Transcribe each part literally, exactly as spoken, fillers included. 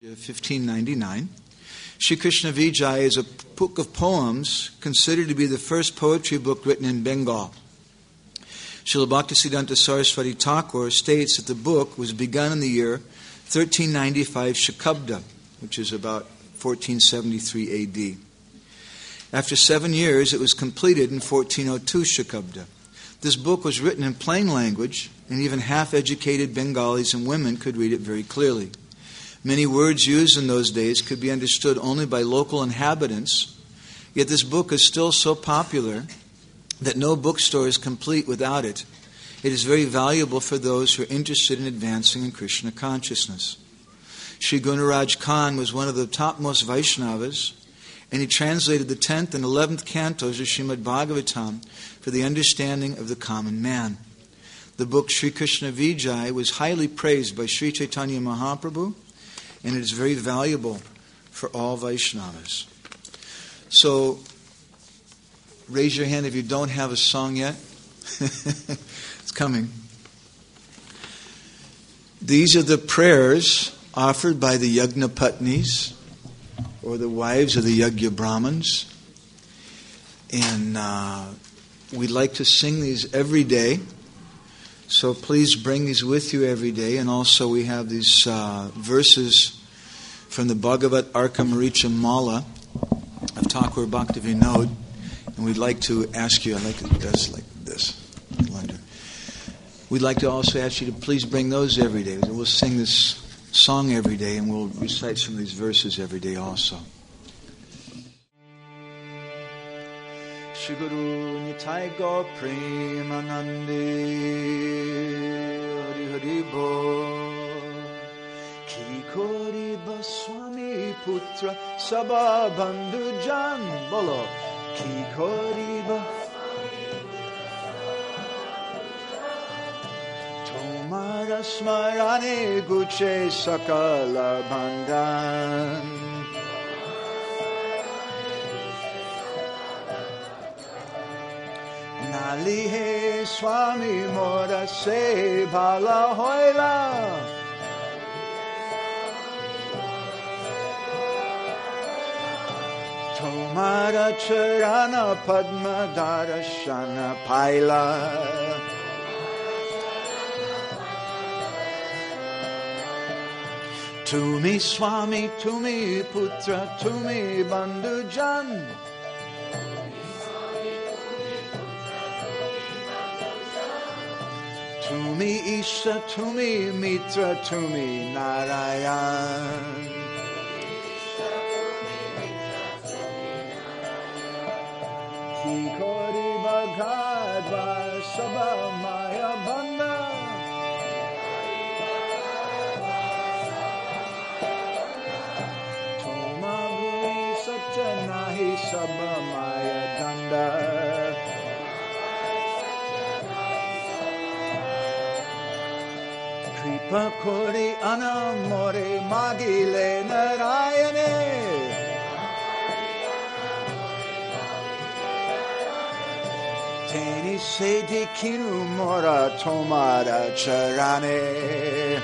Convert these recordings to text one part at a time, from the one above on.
fifteen ninety-nine. Sri Krishna Vijay is a book of poems considered to be the first poetry book written in Bengal. Srila Bhaktisiddhanta Saraswati Thakur states that the book was begun in the year thirteen ninety-five Shakabda, which is about fourteen seventy-three A D. After seven years, it was completed in fourteen oh two Shakabda. This book was written in plain language, and even half-educated Bengalis and women could read it very clearly. Many words used in those days could be understood only by local inhabitants, yet this book is still so popular that no bookstore is complete without it. It is very valuable for those who are interested in advancing in Krishna consciousness. Sri Gunaraj Khan was one of the topmost Vaishnavas, and he translated the tenth and eleventh cantos of Srimad Bhagavatam for the understanding of the common man. The book Sri Krishna Vijay was highly praised by Sri Chaitanya Mahaprabhu, and it is very valuable for all Vaishnavas. So, raise your hand if you don't have a song yet. It's coming. These are the prayers offered by the Yagna Patnis, or the wives of the Yagya Brahmins. And uh, we'd like to sing these every day. So please bring these with you every day. And also we have these uh, verses from the Bhagavat Arkamaricha Mala of Thakur Bhaktivinoda. And we'd like to ask you, I like it does like this. We'd like to also ask you to please bring those every day. We'll sing this song every day, and we'll recite some of these verses every day also. Shri Guru Nitai Gaur Premanande Hari Hari Bol Ki Koriba Swami Putra Sabha Bandhu Jan Bolo Ki Koriba Tomara Smarane Guche Sakala Bandhan Nalihe Swami Mora Se Bhala Hoila Tomara Charana Padma Darashana Paila Tumi Swami, Tumi Putra, Tumi Bandhu Jan Tumi Isha, Tumi Mitra, Tumi Narayan. Ki Kori Bhagadva Sabha Maya Banda Toma Guri Satya Nahi Sabha Maya Danda Kripa Kori Anamore Magile Narayane Teni Sedi Kinu Mora Tomara Charane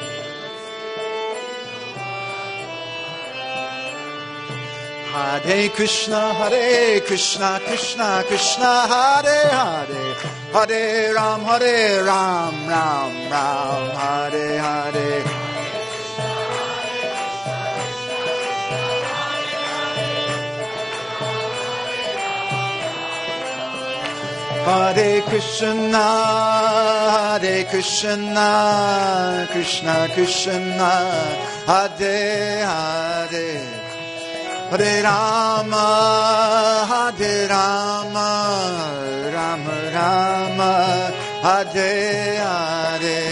Hare Krishna Hare Krishna Krishna Krishna Hare Hare Hare Ram Hare Ram Ram Ram Hare Hare Hare Krishna Hare Krishna Krishna Krishna Hare Hare Hare Rama, Hare Rama, Rama Rama, Hare Hare.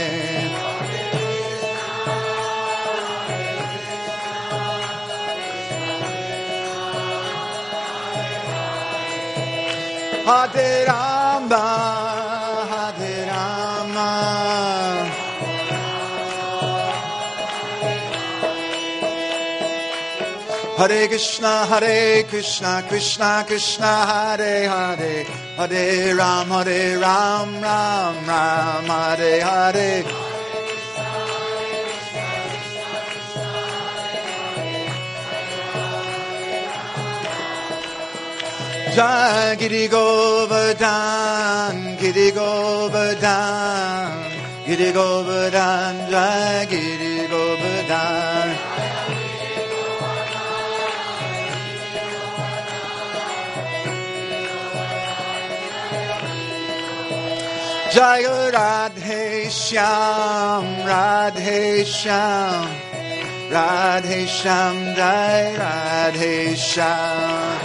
Hare Rama, Hare Rama. Hare Krishna, Hare Krishna, Krishna Krishna, Hare Hare, Hare Ram, Hare Ram, Ram Ram, Hare Hare. Jai Giri Govardhan, Giri Govardhan, Giri Govardhan, Jai Giri Govardhan. Jai Radhe Shyam, Radhe Shyam, Radhe Shyam, Jai Radhe Shyam.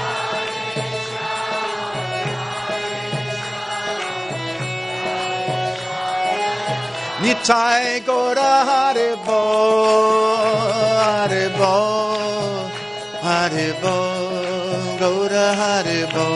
Nitai Gaura Haribo, Haribo, Haribo, Gaura Haribo.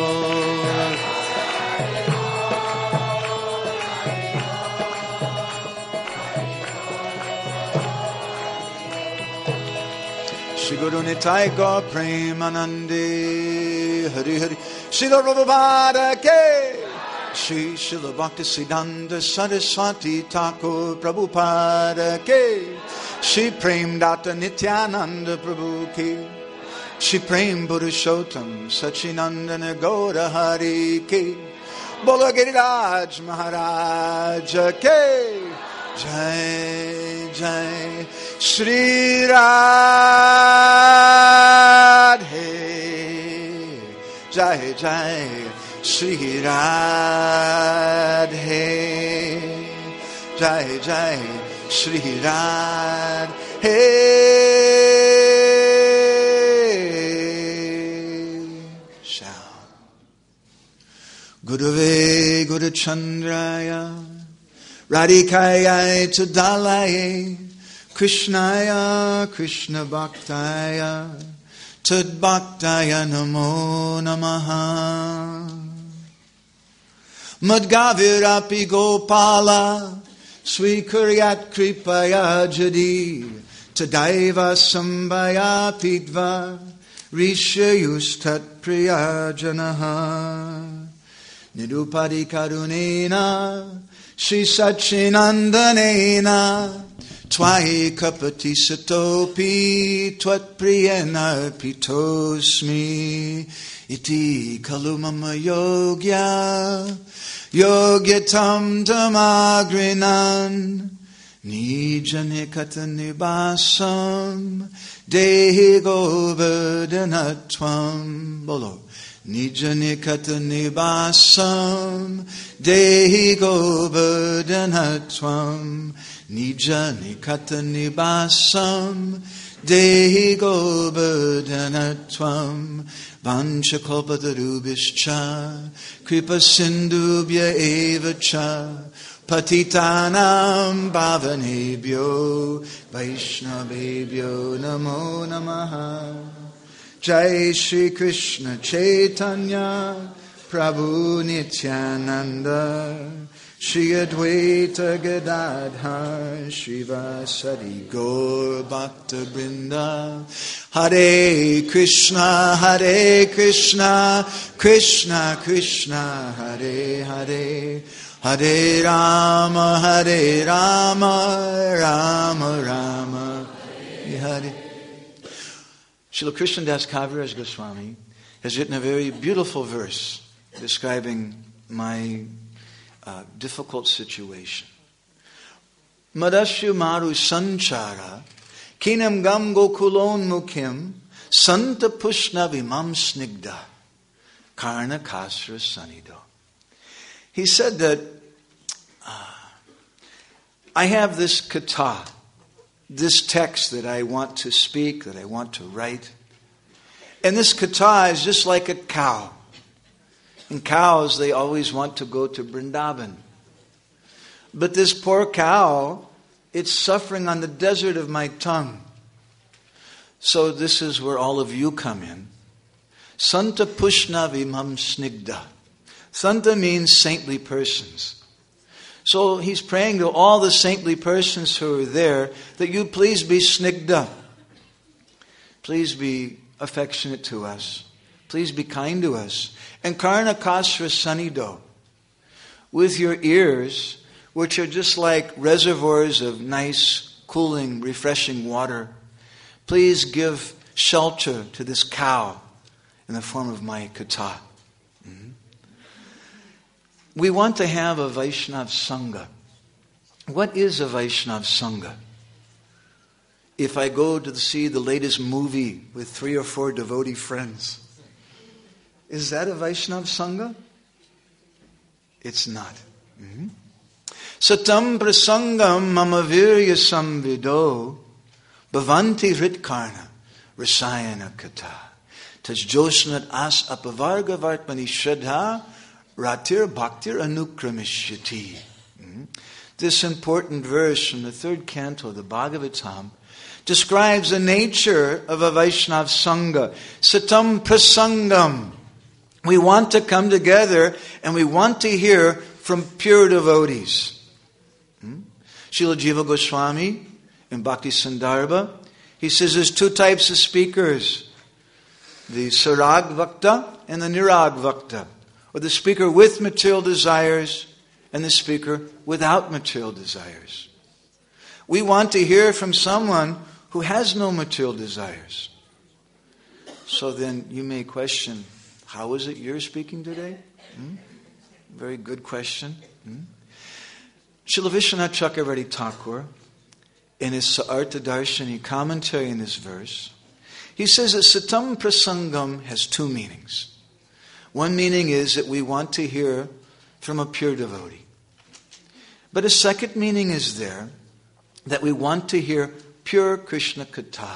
Shri Guru Nitai Gaur Premanande, Hari Hari, Srila Prabhupada Ke. Shri Srila Bhaktisiddhanta Saraswati Thakur Prabhupada Ke. Shri Prem Data Nityananda Prabhu Ke. Shri Prem Purushottam Sachinandana Gaura Hari Ke. Bolo Giriraj Maharaj Ke. Jai Jai Shri Radhe. Jai Jai Shri Radhe, Jai Jai Shri Radhe. Shout. Gurave Guru Chandraya, Radhikaya Tadalaye, Krishnaya Krishna Bhaktaya, Tad Bhaktaya Namo Namaha. Madgavirapi Gopala Swikuryat Kripaya Jadi Tadaiva Sambhaya Pidva Rishayus Tat Priyajanaha Nidupadi Karunena Shri Sachinandanena Twai Kapati Satopi Twat Priyana Pitosmi Iti Kalumama Yogya Yogyatam Tamagrinan Nijanikata Nibasam Dehi Govardhanatvam Bolo Nijanikata Nibasam Dehi Govardhanatvam Nijanikata Nibasam Dehi Govardhanatvam Vanchakalpatarubhischa Kripa Sindhubhya Evacha Patitanam Bhavanebhyo Vaishnavebhyo Namo Namaha. Jai Shri Krishna Chaitanya Prabhu Nityananda Shri Advaita Gadadhar Shrivasadi Gaur Bhakta Brinda. Hare Krishna, Hare Krishna, Krishna Krishna, Hare Hare, Hare Rama, Hare Rama, Rama Rama, Hare Hare. Srila Krishnadas Kaviraj Goswami has written a very beautiful verse describing my uh, difficult situation. Madasyu Maru Sanchara Kinam Gam Gokulon Mukim Santa Pushna Vimam Snigda Karna Kasra Sanido. He said that uh, I have this kata, this text that I want to speak, that I want to write. And this kata is just like a cow. And cows, they always want to go to Vrindavan. But this poor cow, it's suffering on the desert of my tongue. So this is where all of you come in. Santa Pushna Vimam Snigda. Santa means saintly persons. So he's praying to all the saintly persons who are there that you please be snigda. Please be affectionate to us. Please be kind to us. And karna kasra sanido. With your ears, which are just like reservoirs of nice, cooling, refreshing water, please give shelter to this cow in the form of my katha. Mm-hmm. We want to have a Vaishnav Sangha. What is a Vaishnav Sangha? If I go to see the latest movie with three or four devotee friends, is that a Vaishnav Sangha? It's not. Mm-hmm. Satam prasangam mama virya samvido bhavanti ritkarna rasayana katha tajjosnat as apavarga vartmani shraddha ratir bhaktir anukramishati. Mm-hmm. This important verse from the third canto of the Bhagavatam describes the nature of a Vaishnav Sangha. Satam prasangam. We want to come together and we want to hear from pure devotees. Hmm? Srila Jiva Goswami in Bhakti Sandarbha, he says there's two types of speakers. The Sarag Vakta and the Nirag Vakta. Or the speaker with material desires and the speaker without material desires. We want to hear from someone who has no material desires. So then you may question, how is it you're speaking today? Hmm? Very good question. Hmm? Srila Vishwanath Chakravarti Thakur, in his Sa'artha Darshani commentary in this verse, he says that Satam Prasangam has two meanings. One meaning is that we want to hear from a pure devotee. But a second meaning is there, that we want to hear pure Krishna Katha.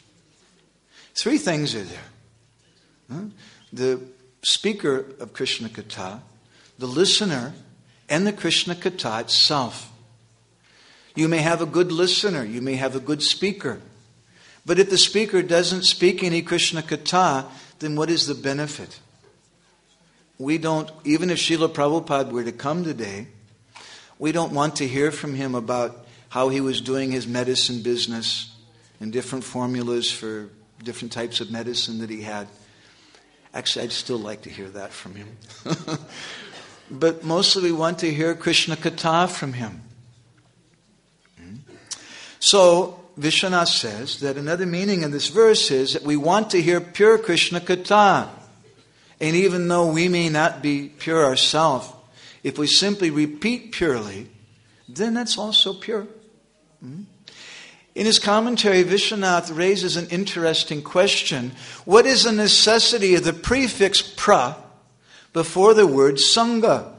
Three things are there. Hmm? The speaker of Krishna Katha, the listener, and the Krishna Katha itself. You may have a good listener, you may have a good speaker. But if the speaker doesn't speak any Krishna Katha, then what is the benefit? We don't, even if Srila Prabhupada were to come today, we don't want to hear from him about how he was doing his medicine business and different formulas for different types of medicine that he had. Actually, I'd still like to hear that from him. But mostly we want to hear Krishna Katha from him. So, Vishwanath says that another meaning in this verse is that we want to hear pure Krishna Katha. And even though we may not be pure ourselves, if we simply repeat purely, then that's also pure. In his commentary, Vishwanath raises an interesting question. What is the necessity of the prefix pra before the word sangha?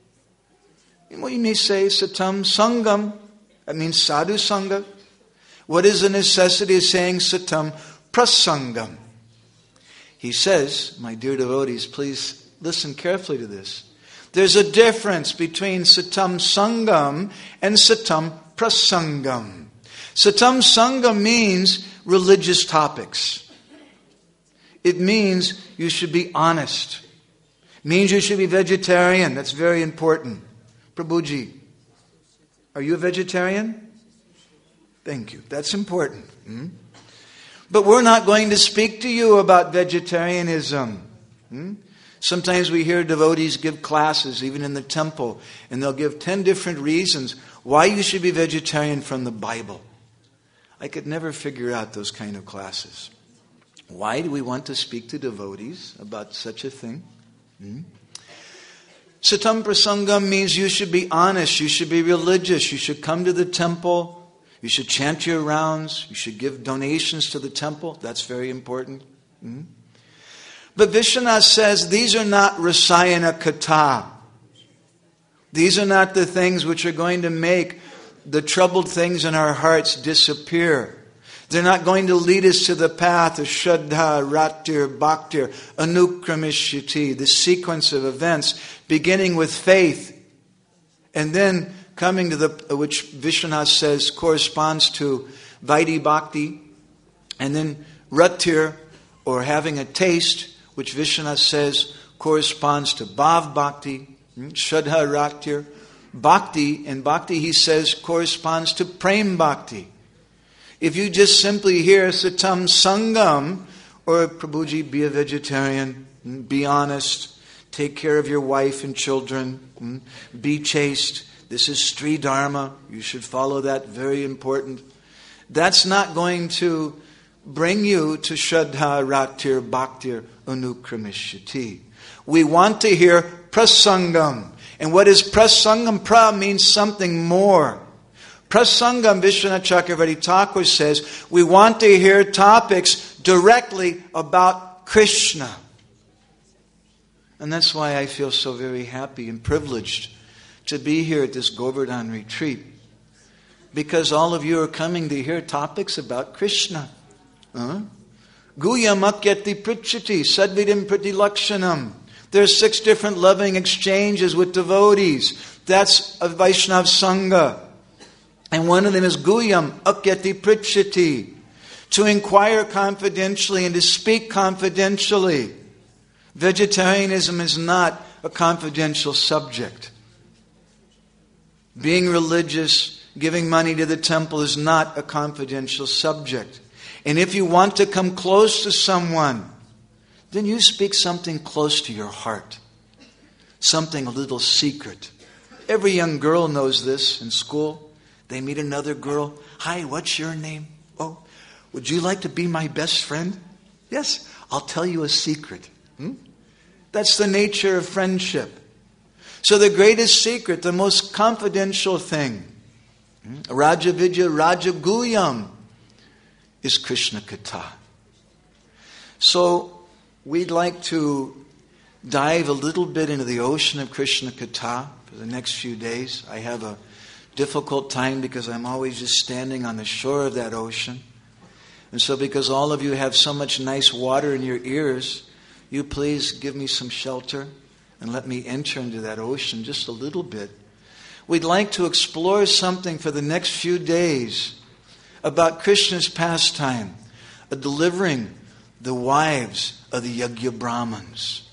Well, you may say satam sangam. That means sadhu sangha. What is the necessity of saying satam prasangam? He says, my dear devotees, please listen carefully to this. There's a difference between satam sangam and satam prasangam. Satam sangam means religious topics. It means you should be honest. It means you should be vegetarian. That's very important. Prabhuji, are you a vegetarian? Thank you. That's important. Hmm? But we're not going to speak to you about vegetarianism. Hmm? Sometimes we hear devotees give classes, even in the temple, and they'll give ten different reasons why you should be vegetarian from the Bible. I could never figure out those kind of classes. Why do we want to speak to devotees about such a thing? Hmm? Satam prasangam means you should be honest, you should be religious, you should come to the temple, you should chant your rounds, you should give donations to the temple. That's very important. Hmm? But Vishwanath says these are not rasayana katha. These are not the things which are going to make the troubled things in our hearts disappear. They're not going to lead us to the path of Shraddha, Ratir, Bhaktir, Anukramishati, the sequence of events beginning with faith and then coming to the, which Vishwanath says corresponds to Vaidhi Bhakti, and then Ratir, or having a taste, which Vishwanath says corresponds to Bhav Bhakti, Shraddha, Ratir. Bhakti, and Bhakti, he says, corresponds to Prem Bhakti. If you just simply hear Satam Sangam, or Prabhuji, be a vegetarian, be honest, take care of your wife and children, be chaste, this is Sri Dharma, you should follow that, very important. That's not going to bring you to Shraddha Ratir Bhaktir Anukramishati. We want to hear prasangam. And what is prasangam? Pra means something more. Prasangam, Vishwanath Chakravarti Thakur says, we want to hear topics directly about Krishna. And that's why I feel so very happy and privileged to be here at this Govardhan retreat. Because all of you are coming to hear topics about Krishna. Huh? Guyam akyati prichati sadvidam pratilakshanam. There's six different loving exchanges with devotees. That's a Vaishnav Sangha. And one of them is Guyam akyati prichati. To inquire confidentially and to speak confidentially. Vegetarianism is not a confidential subject. Being religious, giving money to the temple is not a confidential subject. And if you want to come close to someone, then you speak something close to your heart. Something a little secret. Every young girl knows this in school. They meet another girl. Hi, what's your name? Oh, would you like to be my best friend? Yes, I'll tell you a secret. Hmm? That's the nature of friendship. So the greatest secret, the most confidential thing, Raja Vidya, Raja Guyam, is Krishna Katha. So we'd like to dive a little bit into the ocean of Krishna Katha for the next few days. I have a difficult time because I'm always just standing on the shore of that ocean. And so because all of you have so much nice water in your ears, you please give me some shelter and let me enter into that ocean just a little bit. We'd like to explore something for the next few days about Krishna's pastime, of delivering the wives of the Yagya Brahmins.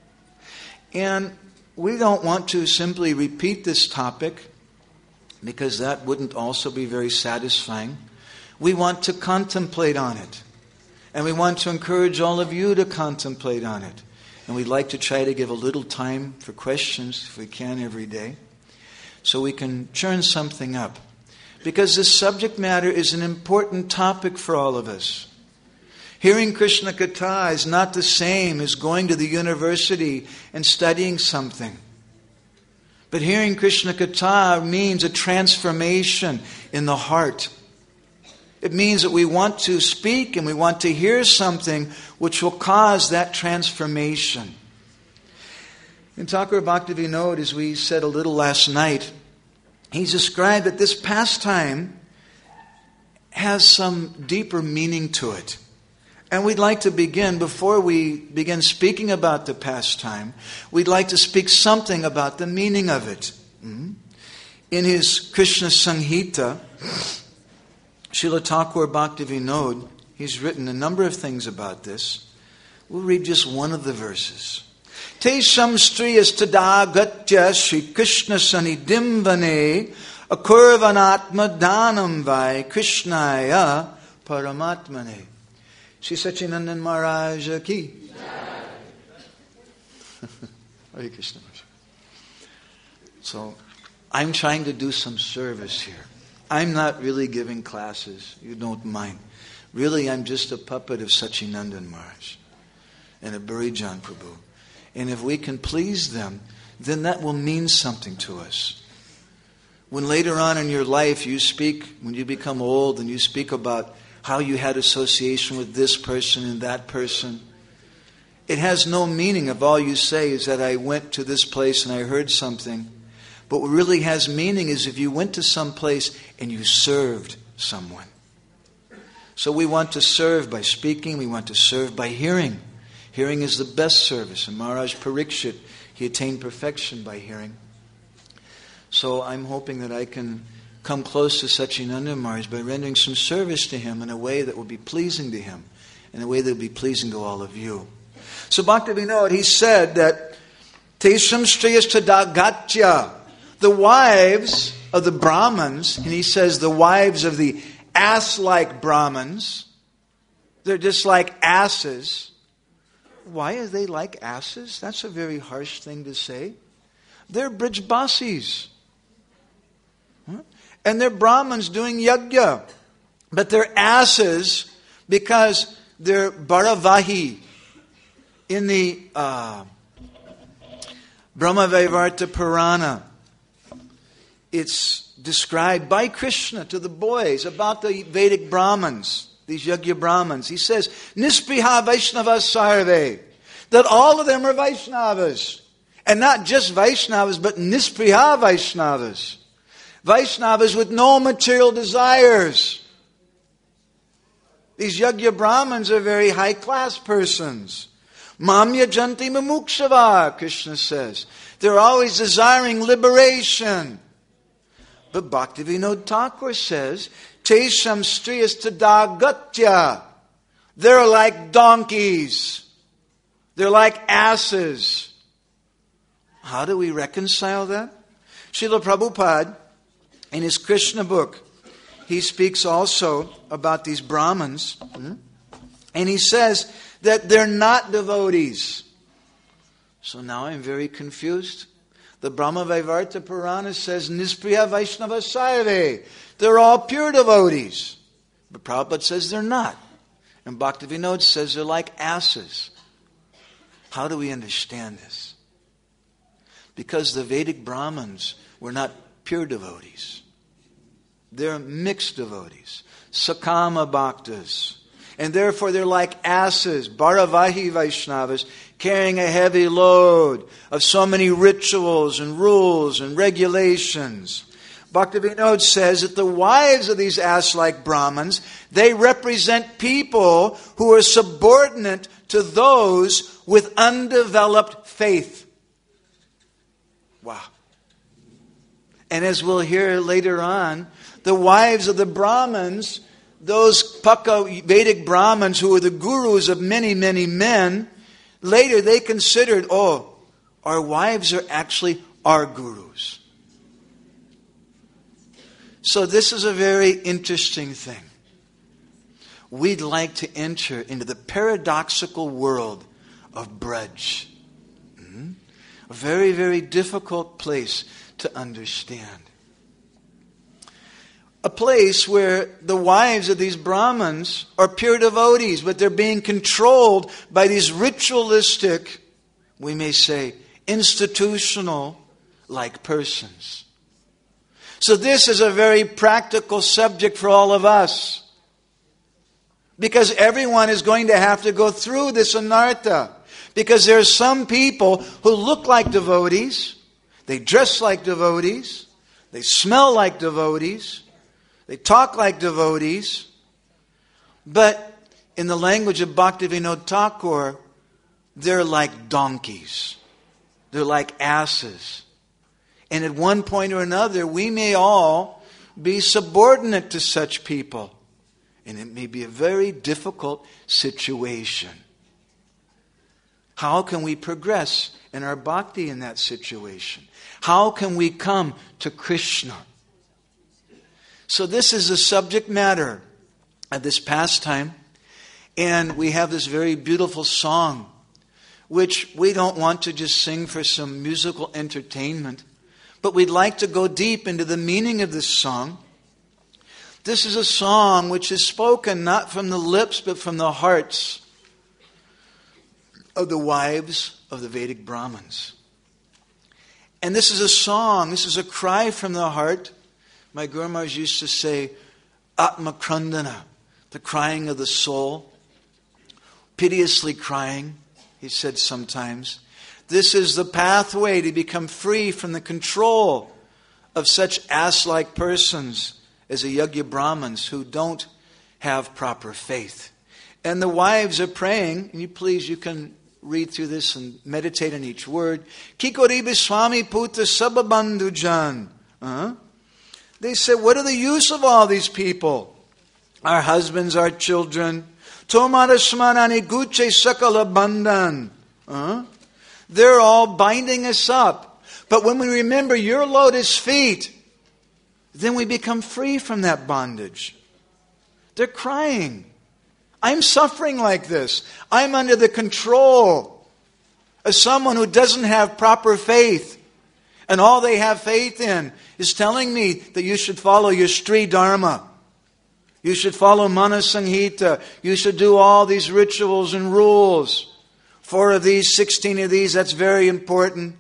And we don't want to simply repeat this topic because that wouldn't also be very satisfying. We want to contemplate on it. And we want to encourage all of you to contemplate on it. And we'd like to try to give a little time for questions, if we can, every day, so we can churn something up. Because this subject matter is an important topic for all of us. Hearing Krishna Katha is not the same as going to the university and studying something. But hearing Krishna Katha means a transformation in the heart. It means that we want to speak and we want to hear something which will cause that transformation. In Thakur Bhaktivinoda, as we said a little last night, he's described that this pastime has some deeper meaning to it. And we'd like to begin, before we begin speaking about the pastime, we'd like to speak something about the meaning of it. In his Krishna Samhita, Srila Thakur Bhaktivinoda, he's written a number of things about this. We'll read just one of the verses. Tesham striyas tadagatya Shri Krishna Sanidhim Vane Akurvanatma Dhanam Vai Krishnaya Paramatmane. Shri Sachinandan Maharaj ki. Hare Krishna. So, I'm trying to do some service here. I'm not really giving classes. You don't mind. Really, I'm just a puppet of Sachinandan Maharaj and of Barijan Prabhu. And if we can please them, then that will mean something to us. When later on in your life you speak, when you become old and you speak about how you had association with this person and that person, it has no meaning if all you say is that I went to this place and I heard something. But what really has meaning is if you went to some place and you served someone. So we want to serve by speaking, we want to serve by hearing. Hearing is the best service. And Maharaj Parikshit, he attained perfection by hearing. So I'm hoping that I can come close to Sachinandan Maharaj by rendering some service to him in a way that will be pleasing to him, in a way that will be pleasing to all of you. So Bhaktivinoda, he said that Tesham Striyas Tadagatya, the wives of the Brahmins, and he says the wives of the ass-like Brahmins, they're just like asses. Why are they like asses? That's a very harsh thing to say. They're Brijbasis. Huh? And they're Brahmins doing yajna. But they're asses because they're Bharavahi. In the uh, Brahmavaivarta Purana, it's described by Krishna to the boys about the Vedic Brahmins, these Yagya Brahmins. He says, Nispriha Vaishnavas Sarve, that all of them are Vaishnavas. And not just Vaishnavas, but Nispriha Vaishnavas. Vaishnavas with no material desires. These Yagya Brahmins are very high-class persons. Mamya Janti Mumukshava, Krishna says. They're always desiring liberation. But Bhaktivinoda Thakur says, Tesham Striyas Tadagatya. They're like donkeys. They're like asses. How do we reconcile that? Srila Prabhupada, in his Krishna book, he speaks also about these Brahmins. And he says that they're not devotees. So now I'm very confused. The Brahmavaivarta Purana says, Nispriya Vaishnava Sarve. They're all pure devotees. But Prabhupada says they're not. And Bhaktivinoda says they're like asses. How do we understand this? Because the Vedic Brahmins were not pure devotees. They're mixed devotees. Sakama Bhaktas. And therefore they're like asses, Bharavahi Vaishnavas, carrying a heavy load of so many rituals and rules and regulations. Bhaktivinoda says that the wives of these ass-like Brahmins, they represent people who are subordinate to those with undeveloped faith. Wow. And as we'll hear later on, the wives of the Brahmins, those Paka Vedic Brahmins who were the gurus of many, many men, later they considered, oh, our wives are actually our gurus. So this is a very interesting thing. We'd like to enter into the paradoxical world of Braj. Hmm? A very, very difficult place to understand. A place where the wives of these Brahmins are pure devotees, but they're being controlled by these ritualistic, we may say, institutional-like persons. So this is a very practical subject for all of us. Because everyone is going to have to go through this anartha. Because there are some people who look like devotees, they dress like devotees, they smell like devotees, they talk like devotees, but in the language of Bhaktivinoda Thakur, they're like donkeys. They're like asses. And at one point or another, we may all be subordinate to such people. And it may be a very difficult situation. How can we progress in our bhakti in that situation? How can we come to Krishna? So this is the subject matter of this pastime. And we have this very beautiful song, which we don't want to just sing for some musical entertainment, but we'd like to go deep into the meaning of this song. This is a song which is spoken not from the lips, but from the hearts of the wives of the Vedic Brahmins. And this is a song, this is a cry from the heart. My Guru Maharaj used to say, Atma Krandana, the crying of the soul. Piteously crying, he said sometimes. This is the pathway to become free from the control of such ass-like persons as the Yagya Brahmins who don't have proper faith. And the wives are praying, and you please, you can read through this and meditate on each word. Kikori Biswami Putra Sababandhu Jan. Uh-huh. They said, what are the use of all these people? Our husbands, our children. Tomarasmanani Guche Sakala Bandhan. Uh-huh. They're all binding us up. But when we remember your lotus feet, then we become free from that bondage. They're crying. I'm suffering like this. I'm under the control of someone who doesn't have proper faith. And all they have faith in is telling me that you should follow your Sri Dharma. You should follow Mana Sanghita. You should do all these rituals and rules. Four of these, sixteen of these, that's very important.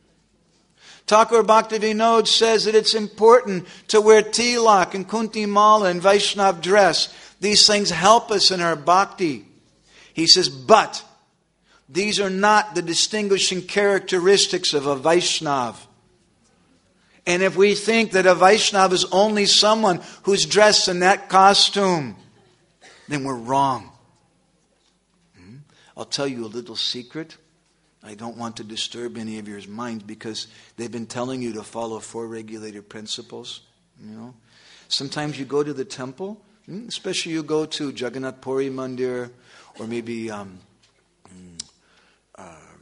Thakur Bhaktivinoda says that it's important to wear tilak and kunti mala and Vaishnav dress. These things help us in our bhakti. He says, but these are not the distinguishing characteristics of a Vaishnav. And if we think that a Vaishnav is only someone who's dressed in that costume, then we're wrong. Hmm? I'll tell you a little secret. I don't want to disturb any of your minds because they've been telling you to follow four regulated principles. You know, sometimes you go to the temple, especially you go to Jagannath Puri Mandir or maybe um, uh,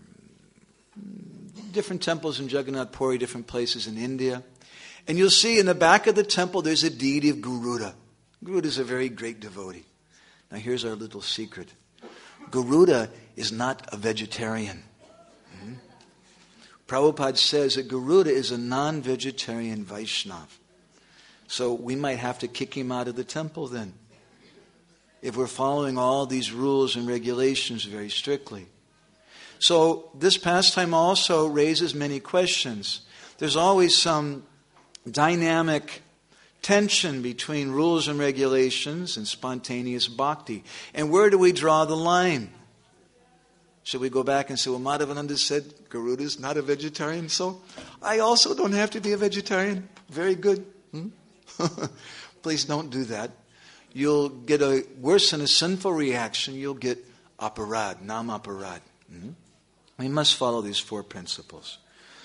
different temples in Jagannath Puri, different places in India. And you'll see in the back of the temple there's a deity of Garuda. Garuda is a very great devotee. Now here's our little secret. Garuda is not a vegetarian. Hmm? Prabhupada says that Garuda is a non-vegetarian Vaishnava. So we might have to kick him out of the temple then, if we're following all these rules and regulations very strictly. So this pastime also raises many questions. There's always some dynamic tension between rules and regulations and spontaneous bhakti. And where do we draw the line? Should we go back and say, well, Madhavananda said Garuda is not a vegetarian, so I also don't have to be a vegetarian. Very good. Hmm? Please don't do that. You'll get a worse than a sinful reaction. You'll get aparad, nam aparad. Hmm? We must follow these four principles.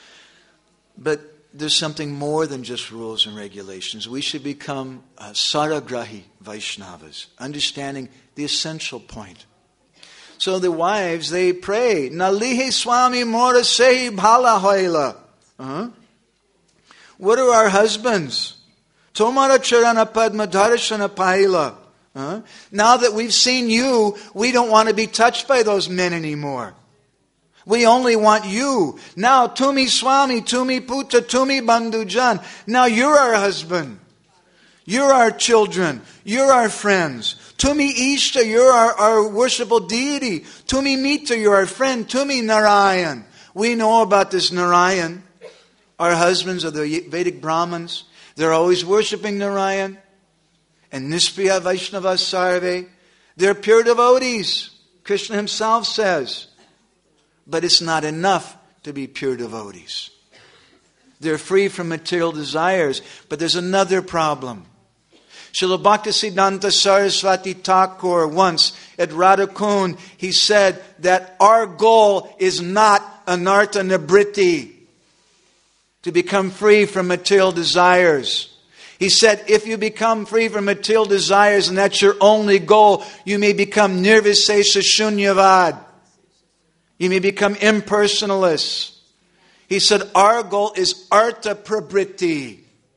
But there's something more than just rules and regulations. We should become uh, saragrahi Vaishnavas, understanding the essential point. So the wives, they pray, Nalihe Swami Mora Sehi Bhala Hoila. Uh-huh. What are our husbands? Tomara Charana Padma Darshana Paila. Uh-huh. Now that we've seen you, we don't want to be touched by those men anymore. We only want you. Now, Tumi Swami, Tumi Putra, Tumi Bandhujan. Now you're our husband. You're our children. You're our friends. Tumi Ishta, you're our, our worshipful deity. Tumi Mitra, you're our friend. Tumi Narayan. We know about this Narayan. Our husbands are the Vedic Brahmins. They're always worshiping Narayan. And Nispriya Vaishnava Sarve. They're pure devotees. Krishna himself says. But it's not enough to be pure devotees. They're free from material desires. But there's another problem. Srila Bhaktisiddhanta Saraswati Thakur once at Radhakund, he said that our goal is not anartha nibriti, to become free from material desires. He said, if you become free from material desires and that's your only goal, you may become nirvisesa shunyavad. You may become impersonalists. He said, our goal is artha prabriti.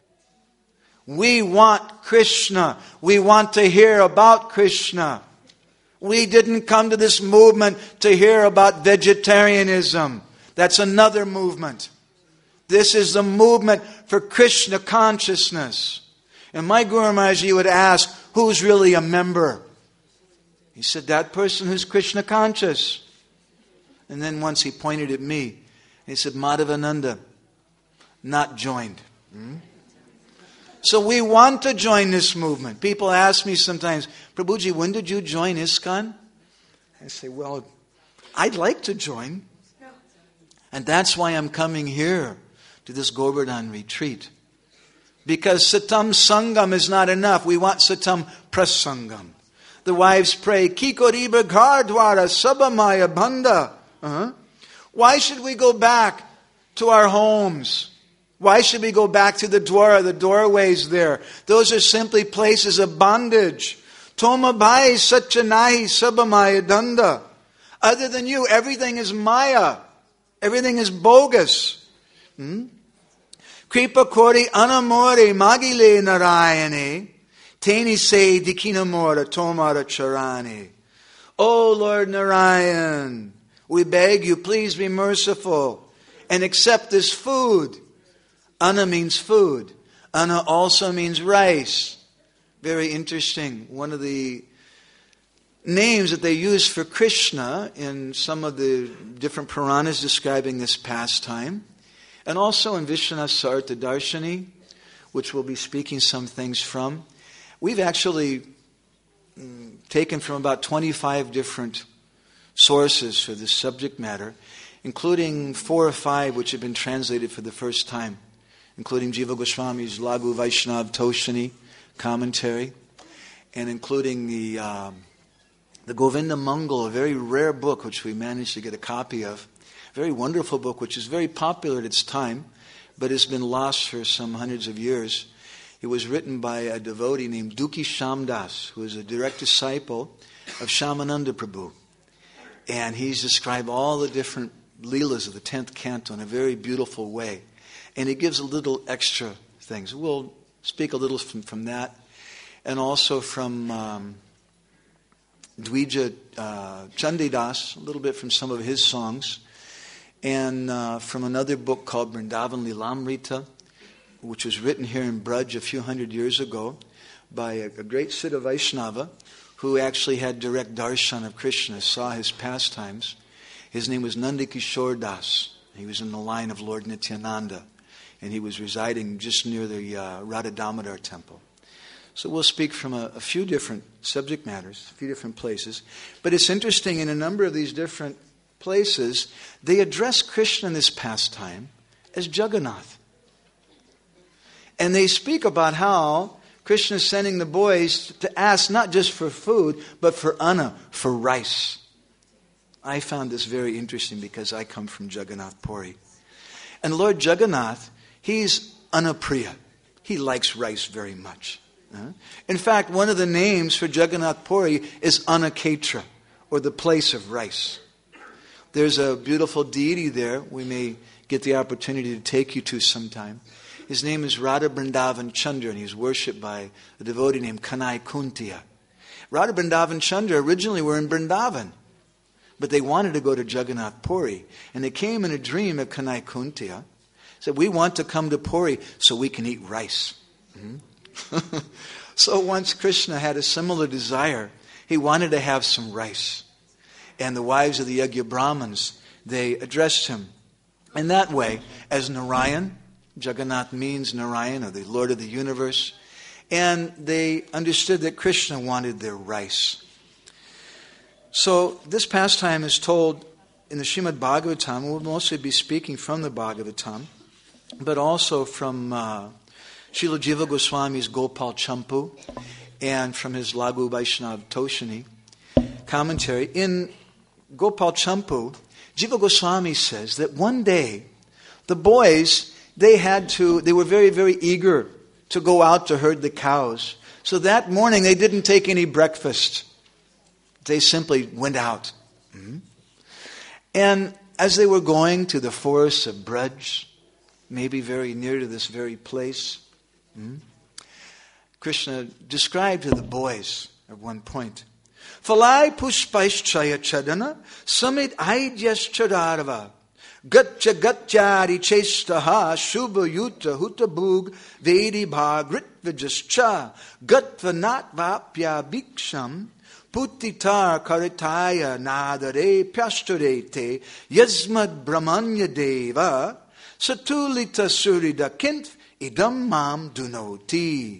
We want Krishna. We want to hear about Krishna. We didn't come to this movement to hear about vegetarianism. That's another movement. This is the movement for Krishna consciousness. And my Guru Maharaj would ask, who's really a member? He said, that person who's Krishna conscious. And then once he pointed at me, he said, Madhavananda, not joined. Hmm? So we want to join this movement. People ask me sometimes, Prabhuji, when did you join ISKCON? I say, well, I'd like to join. And that's why I'm coming here to this Govardhan retreat. Because Satam Sangam is not enough. We want Satam Prasangam. The wives pray, Kikoriba Gardwara Sabamaya Banda. Uh-huh. Why should we go back to our homes? Why should we go back to the dwara, the doorways there? Those are simply places of bondage. Toma bhai satchanahi sabamaya danda. Other than you, everything is maya. Everything is bogus. Hmm? Kripa kori anamore magile narayane. Teni se dikinamora tomara charane. Oh Lord Narayan, we beg you, please be merciful and accept this food. Anna means food. Anna also means rice. Very interesting. One of the names that they use for Krishna in some of the different Puranas describing this pastime, and also in Vishwanath Sarita Darshani, which we'll be speaking some things from. We've actually mm, taken from about twenty-five different sources for this subject matter, including four or five which have been translated for the first time, including Jiva Goswami's Lagu Vaishnav Toshani commentary, and including the um, the Govinda Mangal, a very rare book which we managed to get a copy of, a very wonderful book which is very popular at its time, but has been lost for some hundreds of years. It was written by a devotee named Dukhi Shamdas, who is a direct disciple of Shyamananda Prabhu. And he's described all the different leelas of the tenth canto in a very beautiful way. And he gives a little extra things. We'll speak a little from, from that. And also from um, Dvija uh, Chandidas, a little bit from some of his songs. And uh, from another book called Vrindavan Lilamrita, which was written here in Braj a few hundred years ago by a, a great Siddha Vaishnava who actually had direct darshan of Krishna, saw his pastimes. His name was Nandakishore Das. He was in the line of Lord Nityananda, and he was residing just near the uh, Radha Damodar temple. So we'll speak from a, a few different subject matters, a few different places. But it's interesting, in a number of these different places, they address Krishna in this pastime as Jagannath. And they speak about how Krishna is sending the boys to ask not just for food, but for anna, for rice. I found this very interesting because I come from Jagannath Puri. And Lord Jagannath, he's Annapriya. He likes rice very much. In fact, one of the names for Jagannath Puri is Annaketra, or the place of rice. There's a beautiful deity there we may get the opportunity to take you to sometime. His name is Radha Vrindavan Chandra, and he's worshipped by a devotee named Kanai Kuntiya. Radha Vrindavan Chandra originally were in Vrindavan, but they wanted to go to Jagannath Puri. And they came in a dream of Kanai Kuntiya, said, we want to come to Puri so we can eat rice. Mm-hmm. So once Krishna had a similar desire, he wanted to have some rice. And the wives of the Yagya Brahmins, they addressed him in that way as Narayan. Jagannath means Narayan, or the Lord of the universe. And they understood that Krishna wanted their rice. So this pastime is told in the Srimad Bhagavatam. We'll mostly be speaking from the Bhagavatam, but also from uh, Srila Jiva Goswami's Gopal Champu and from his Lagu Vaishnav Toshani commentary. In Gopal Champu, Jiva Goswami says that one day the boys, they had to, they were very, very eager to go out to herd the cows. So that morning they didn't take any breakfast. They simply went out. Mm-hmm. And as they were going to the forests of Braj, maybe very near to this very place, mm-hmm, Krishna described to the boys at one point, Falai pushpaischaya chadana samit aidyas chadarava Gatcha gatchari chestaha shubha yuta hutabug vedi bhagrit vijascha gatvanat vapya bhiksham putitar karitaya nadare pyashturete yasmad brahmanya deva satulita surida kint idam mam dunoti.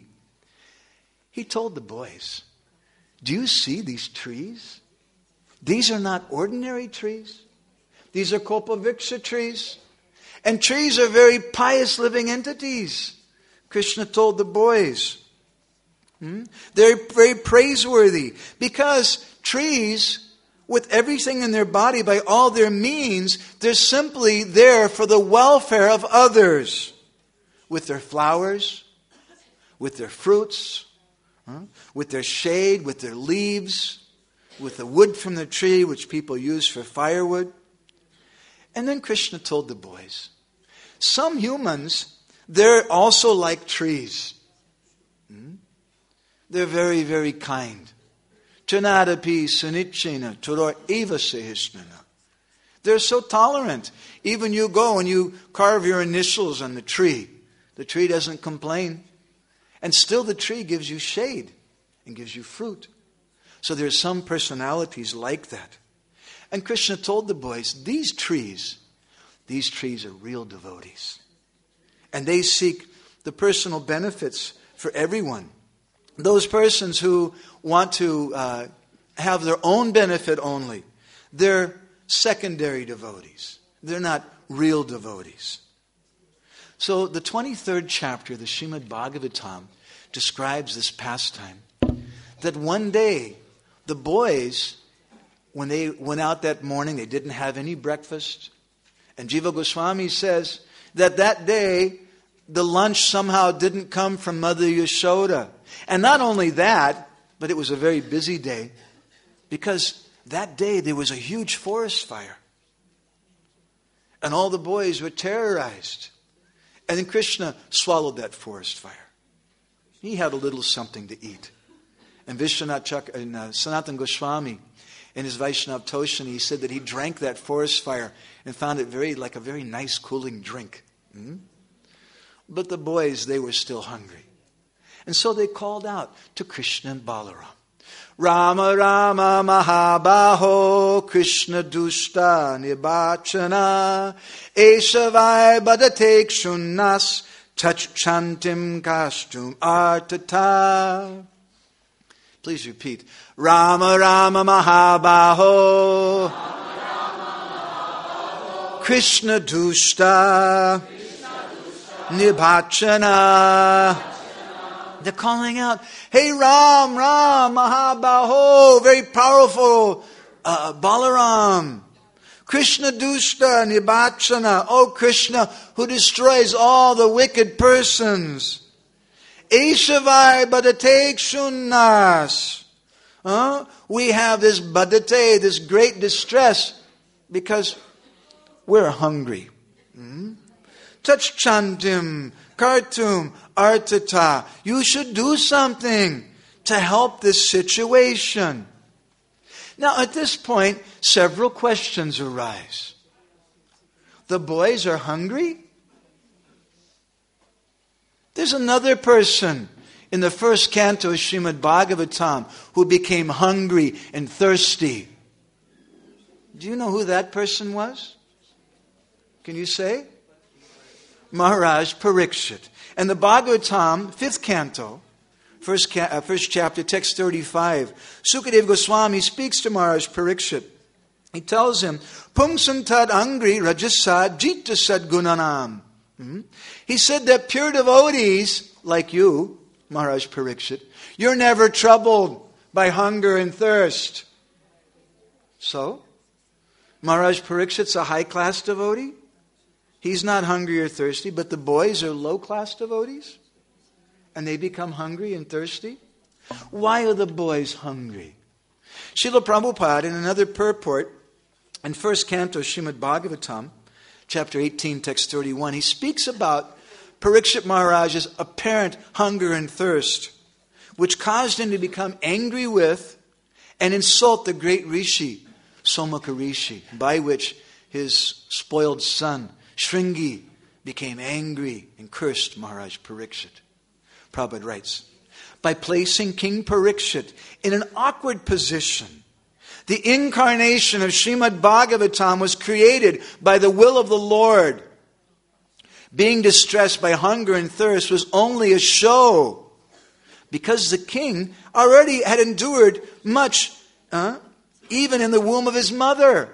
He told the boys, do you see these trees? These are not ordinary trees. These are Kalpaviksha trees. And trees are very pious living entities. Krishna told the boys. Hmm? They're very praiseworthy. Because trees, with everything in their body, by all their means, they're simply there for the welfare of others. With their flowers, with their fruits, huh? with their shade, with their leaves, with the wood from the tree, which people use for firewood. And then Krishna told the boys, some humans, they're also like trees. Hmm? They're very, very kind. Chanadapi sunichena turor eva sehisnana. They're so tolerant. Even you go and you carve your initials on the tree. The tree doesn't complain. And still the tree gives you shade. and gives you fruit. So there are some personalities like that. And Krishna told the boys, these trees, these trees are real devotees. And they seek the personal benefits for everyone. Those persons who want to uh, have their own benefit only, they're secondary devotees. They're not real devotees. So the twenty-third chapter of the Srimad Bhagavatam describes this pastime. That one day, the boys, when they went out that morning, they didn't have any breakfast. And Jiva Goswami says that that day, the lunch somehow didn't come from Mother Yashoda. And not only that, but it was a very busy day. Because that day there was a huge forest fire. And all the boys were terrorized. And then Krishna swallowed that forest fire. He had a little something to eat. And Vishwanath Chak- and uh, Sanatana Goswami, in his Vaishnav Toshani, he said that he drank that forest fire and found it very like a very nice cooling drink. Hmm? But the boys, they were still hungry. And so they called out to Krishna and Balaram. Rama Rama Mahabaho Krishna Dushta Nibachana Eshavai Badatek Shunnas Touch Chantim Kastum Artata. Please repeat. Rama Rama Mahabaho, Rama, Rama, Mahabaho. Krishna Dushta, Nibachana. They're calling out, hey Ram, Ram, Mahabaho, very powerful uh, Balaram. Krishna Dushta, Nibachana, oh Krishna, who destroys all the wicked persons. Eshavai Badate Shunnas. Huh? We have this badate, this great distress, because we're hungry. Hmm? Touch Chantim, Kartum, Artata. You should do something to help this situation. Now at this point, several questions arise. The boys are hungry. There's another person in the first canto of Srimad Bhagavatam who became hungry and thirsty. Do you know who that person was? Can you say? Maharaj Parikshit. And the Bhagavatam, fifth canto, first, ca- uh, first chapter, text thirty-five, Sukadeva Goswami speaks to Maharaj Parikshit. He tells him, Pumsantad angri rajasad jita sadgunanam. Mm-hmm. He said that pure devotees, like you, Maharaj Parikshit, you're never troubled by hunger and thirst. So, Maharaj Parikshit's a high-class devotee. He's not hungry or thirsty, but the boys are low-class devotees. And they become hungry and thirsty. Why are the boys hungry? Srila Prabhupada, in another purport, in first canto Srimad Bhagavatam, chapter eighteen, text thirty-one, he speaks about Parikshit Maharaj's apparent hunger and thirst, which caused him to become angry with and insult the great Rishi, Somaka Rishi, by which his spoiled son, Shringi, became angry and cursed Maharaj Parikshit. Prabhupada writes, by placing King Parikshit in an awkward position, the incarnation of Srimad Bhagavatam was created by the will of the Lord. Being distressed by hunger and thirst was only a show, because the king already had endured much, uh, even in the womb of his mother.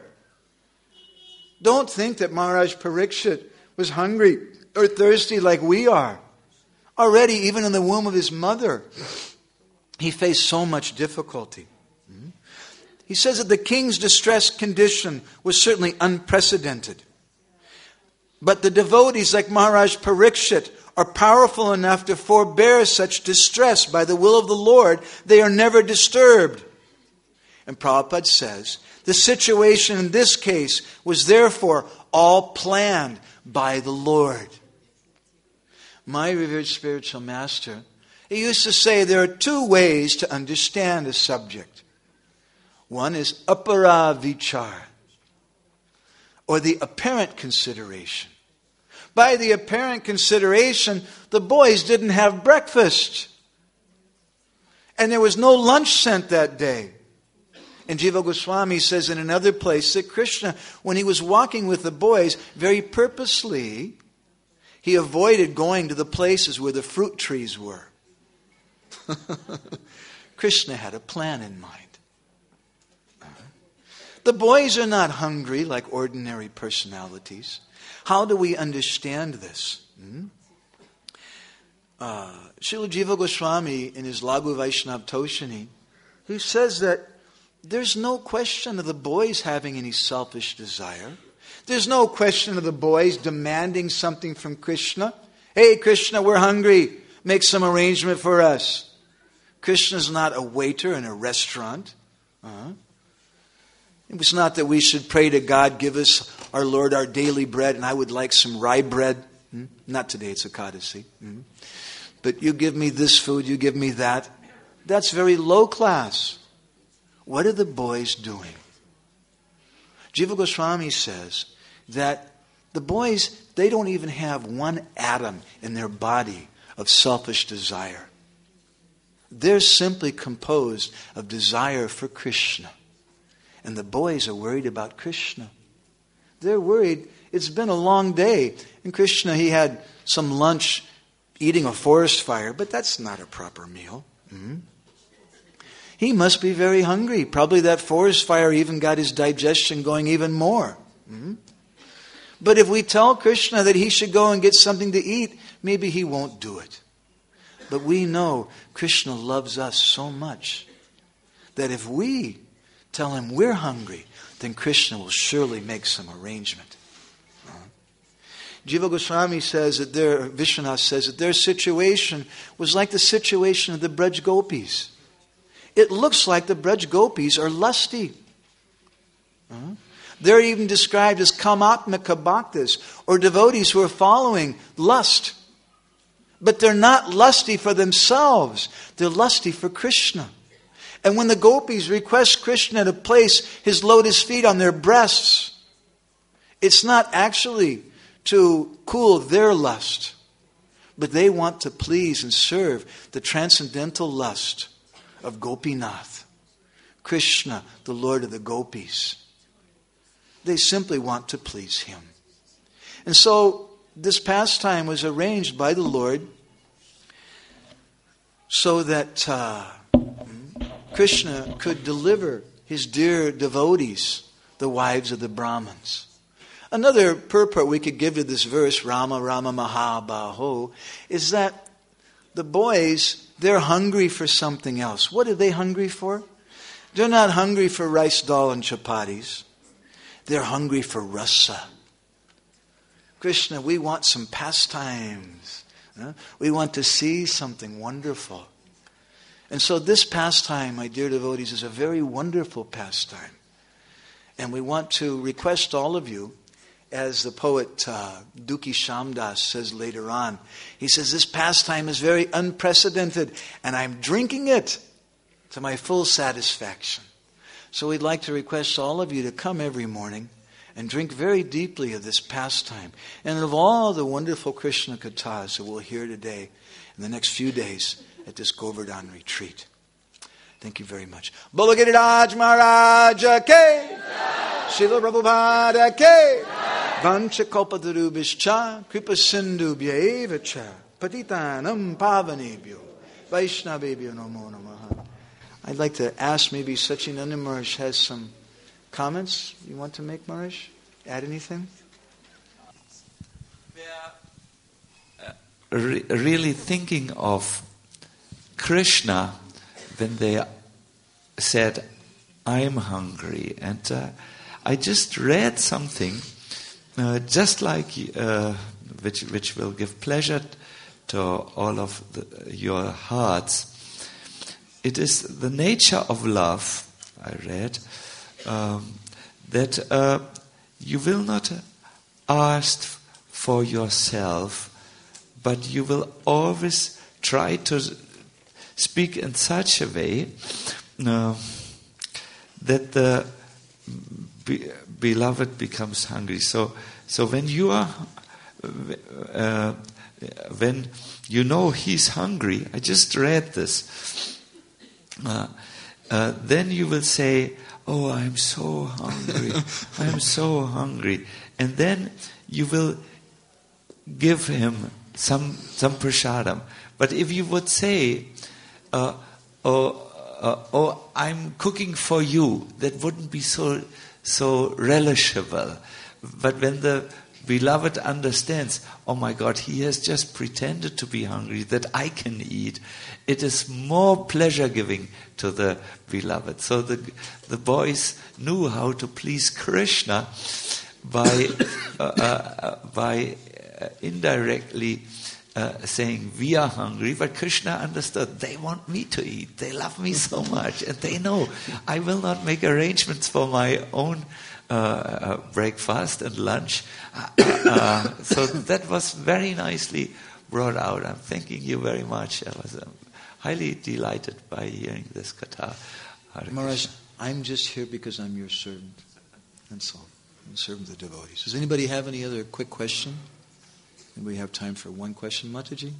Don't think that Maharaj Parikshit was hungry or thirsty like we are. Already, even in the womb of his mother, he faced so much difficulty. He says that the king's distressed condition was certainly unprecedented. But the devotees like Maharaj Parikshit are powerful enough to forbear such distress by the will of the Lord. They are never disturbed. And Prabhupada says, the situation in this case was therefore all planned by the Lord. My revered spiritual master, he used to say there are two ways to understand a subject. One is apara vichar, or the apparent consideration. By the apparent consideration, the boys didn't have breakfast. And there was no lunch sent that day. And Jiva Goswami says in another place that Krishna, when he was walking with the boys, very purposely, he avoided going to the places where the fruit trees were. Krishna had a plan in mind. The boys are not hungry like ordinary personalities. How do we understand this? Hmm? Uh, Srila Jiva Goswami in his Laghu Vaishnav Toshani, he says that there's no question of the boys having any selfish desire. There's no question of the boys demanding something from Krishna. Hey, Krishna, we're hungry. Make some arrangement for us. Krishna's not a waiter in a restaurant. Uh-huh. It was not that we should pray to God, give us, our Lord, our daily bread, and I would like some rye bread. Hmm? Not today, it's Ekadasi. Hmm? But you give me this food, you give me that. That's very low class. What are the boys doing? Jiva Goswami says that the boys, they don't even have one atom in their body of selfish desire. They're simply composed of desire for Krishna. And the boys are worried about Krishna. They're worried. It's been a long day. And Krishna, he had some lunch eating a forest fire, but that's not a proper meal. Mm-hmm. He must be very hungry. Probably that forest fire even got his digestion going even more. Mm-hmm. But if we tell Krishna that he should go and get something to eat, maybe he won't do it. But we know Krishna loves us so much that if we tell him we're hungry, then Krishna will surely make some arrangement. Uh-huh. Jiva Goswami says that their, Vishwanath says that their situation was like the situation of the Braj Gopis. It looks like the Braj Gopis are lusty. Uh-huh. They're even described as kamatmika bhaktas, or devotees who are following lust. But they're not lusty for themselves. They're lusty for Krishna. And when the gopis request Krishna to place his lotus feet on their breasts, it's not actually to cool their lust, but they want to please and serve the transcendental lust of Gopinath, Krishna, the Lord of the gopis. They simply want to please him. And so this pastime was arranged by the Lord so that uh, Krishna could deliver his dear devotees, the wives of the Brahmins. Another purport we could give to this verse, Rama Rama Mahabaho, is that the boys, they're hungry for something else. What are they hungry for? They're not hungry for rice dal and chapatis. They're hungry for rasa. Krishna, we want some pastimes. Huh? We want to see something wonderful. And so this pastime, my dear devotees, is a very wonderful pastime. And we want to request all of you, as the poet uh, Dukhi Shamdas says later on, he says, this pastime is very unprecedented, and I'm drinking it to my full satisfaction. So we'd like to request all of you to come every morning and drink very deeply of this pastime, and of all the wonderful Krishna kathas that we'll hear today in the next few days at this Govardhan retreat. Thank you very much. Bolo Giriraj Maharaj Ke, Srila Prabhupada Ke, Vancha Kalpatarubhishcha, Kripa Sindhu Bhyaevacha, Patitanam Pavanebhyo, Vaishnavebhyo Namo Namaha. I'd like to ask maybe Sachinanda Maharaj has some comments you want to make, Maharaj? Add anything? We are uh, re- really thinking of Krishna when they said, I'm hungry. And uh, I just read something uh, just like uh, which which will give pleasure to all of the, your hearts. It is the nature of love, I read, um, that uh, you will not ask for yourself, but you will always try to speak in such a way uh, that the be- beloved becomes hungry. So, so when you are, uh, when you know he's hungry, I just read this. uh, uh, then you will say, oh, I'm so hungry, I'm so hungry. And then you will give him some some prasadam. But if you would say, uh, oh, uh, oh, I'm cooking for you, that wouldn't be so so relishable. But when the beloved understands, oh my God, he has just pretended to be hungry, that I can eat, it is more pleasure-giving to the beloved. So the the boys knew how to please Krishna by uh, uh, by uh, indirectly uh, saying, we are hungry, but Krishna understood, they want me to eat, they love me so much, and they know I will not make arrangements for my own Uh, uh, breakfast and lunch. Uh, uh, so that was very nicely brought out. I'm thanking you very much. I was um, highly delighted by hearing this katha. Maharaj, I'm just here because I'm your servant. That's all. I'm serving the devotees. Does anybody have any other quick question? Anybody have time for one question, Mataji?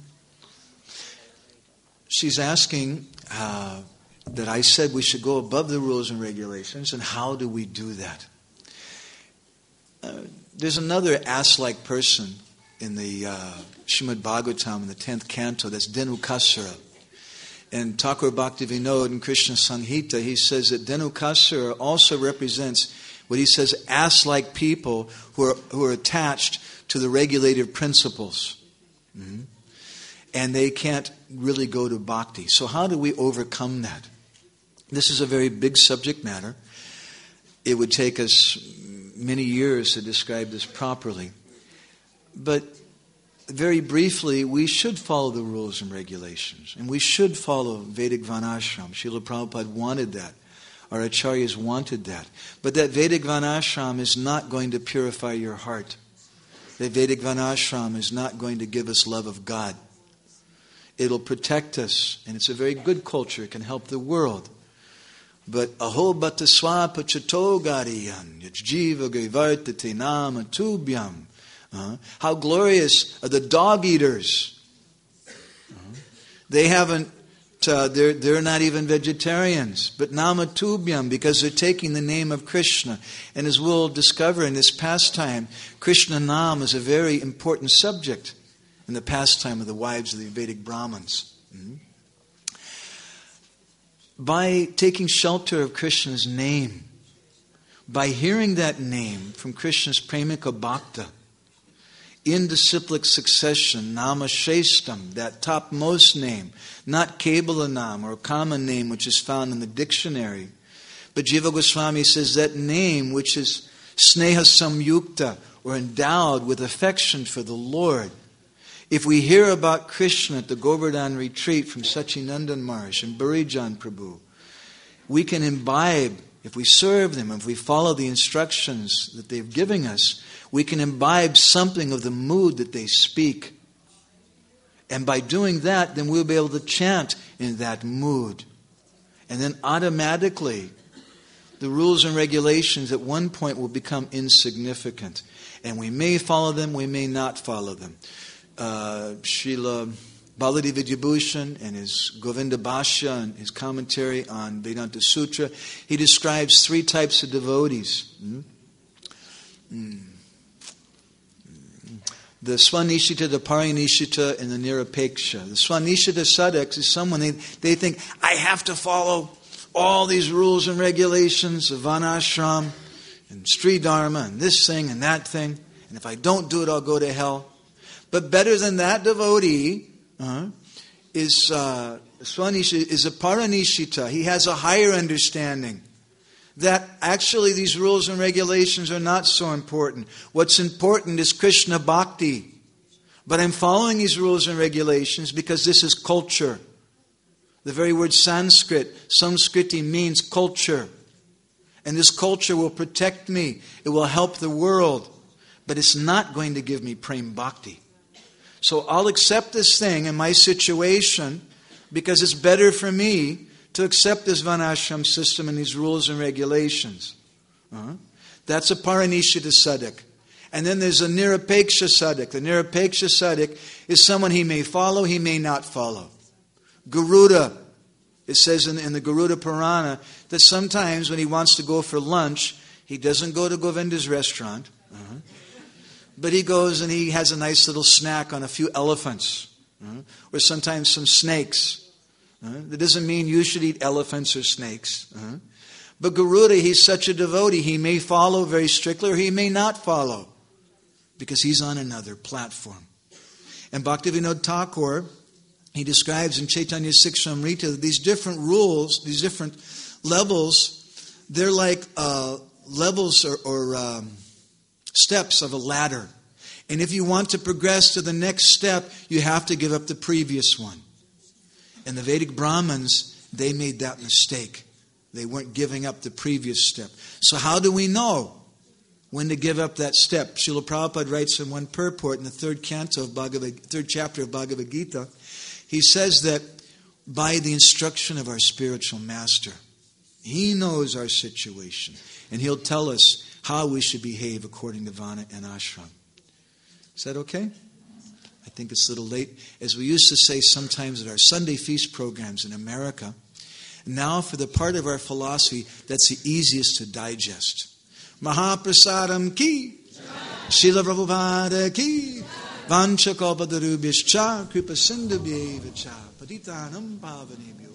She's asking uh, that I said we should go above the rules and regulations, and how do we do that? Uh, there's another ass-like person in the uh, Srimad Bhagavatam in the tenth canto, that's Dhenukasura. And Thakur Bhaktivinoda in Krishna Sanhita, he says that Dhenukasura also represents what he says, ass-like people who are, who are attached to the regulative principles. Mm-hmm. And they can't really go to bhakti. So how do we overcome that? This is a very big subject matter. It would take us many years to describe this properly. But very briefly, we should follow the rules and regulations. And we should follow Vedic Varnashram. Srila Prabhupada wanted that. Our acharyas wanted that. But that Vedic Varnashram is not going to purify your heart. That Vedic Varnashram is not going to give us love of God. It'll protect us. And it's a very good culture. It can help the world. But aho bata swapa chato gariyan yajjiva gaivartate nama tubhyam. How glorious are the dog eaters. Uh-huh. They haven't, uh, they're, they're not even vegetarians. But nama tubhyam, because they're taking the name of Krishna. And as we'll discover in this pastime, Krishna Nam is a very important subject in the pastime of the wives of the Vedic Brahmins. Mm-hmm. By taking shelter of Krishna's name, by hearing that name from Krishna's Premika Bhakta, in disciplic succession, Nama Shestam, that topmost name, not Kebala Nam or common name which is found in the dictionary, but Jiva Goswami says that name which is Sneha Samyukta, or endowed with affection for the Lord. If we hear about Krishna at the Govardhan retreat from Sachinandan Maharaj and Burijan Prabhu, we can imbibe, if we serve them, if we follow the instructions that they've given us, we can imbibe something of the mood that they speak. And by doing that, then we'll be able to chant in that mood. And then automatically, the rules and regulations at one point will become insignificant. And we may follow them, we may not follow them. Uh, Srila Baladev Vidyabhushan and his Govinda Bhashya and his commentary on Vedanta Sutra, he describes three types of devotees. Mm? Mm. The Swanishita, the Parinishita, and the Nirapeksha. The Swanishita sadhaks is someone, they, they think, I have to follow all these rules and regulations of Varnashram and Sri Dharma and this thing and that thing. And if I don't do it, I'll go to hell. But better than that devotee uh, is uh, Swanishita, is a Paranishita. He has a higher understanding that actually these rules and regulations are not so important. What's important is Krishna Bhakti. But I'm following these rules and regulations because this is culture. The very word Sanskrit, Samskriti, means culture. And this culture will protect me. It will help the world. But it's not going to give me Prem Bhakti. So I'll accept this thing in my situation because it's better for me to accept this Varnashram system and these rules and regulations. Uh-huh. That's a Paranishita sadhak. And then there's a Nirapeksha sadhak. The Nirapeksha sadhak is someone he may follow, he may not follow. Garuda It says in, in the Garuda Purana that sometimes when he wants to go for lunch, he doesn't go to Govinda's restaurant, uh-huh, but he goes and he has a nice little snack on a few elephants, uh-huh, or sometimes some snakes. Uh-huh. That doesn't mean you should eat elephants or snakes. Uh-huh. But Garuda, he's such a devotee, he may follow very strictly or he may not follow because he's on another platform. And Bhaktivinoda Thakur, he describes in Chaitanya Sikshamrita these different rules, these different levels, they're like uh, levels or, or um, steps of a ladder. And if you want to progress to the next step, you have to give up the previous one. And the Vedic Brahmins, they made that mistake. They weren't giving up the previous step. So how do we know when to give up that step? Srila Prabhupada writes in one purport in the third canto of Bhagavad, third chapter of Bhagavad Gita, he says that by the instruction of our spiritual master, he knows our situation, and he'll tell us how we should behave according to Vana and Ashram. Is that okay? I think it's a little late. As we used to say sometimes at our Sunday feast programs in America, now for the part of our philosophy that's the easiest to digest. Mahaprasadam ki, Srila Prabhupada ki, Vancha Kalpatarubhyascha, Kripa Sindhubhyeva cha, Patitanam Pavanebhyo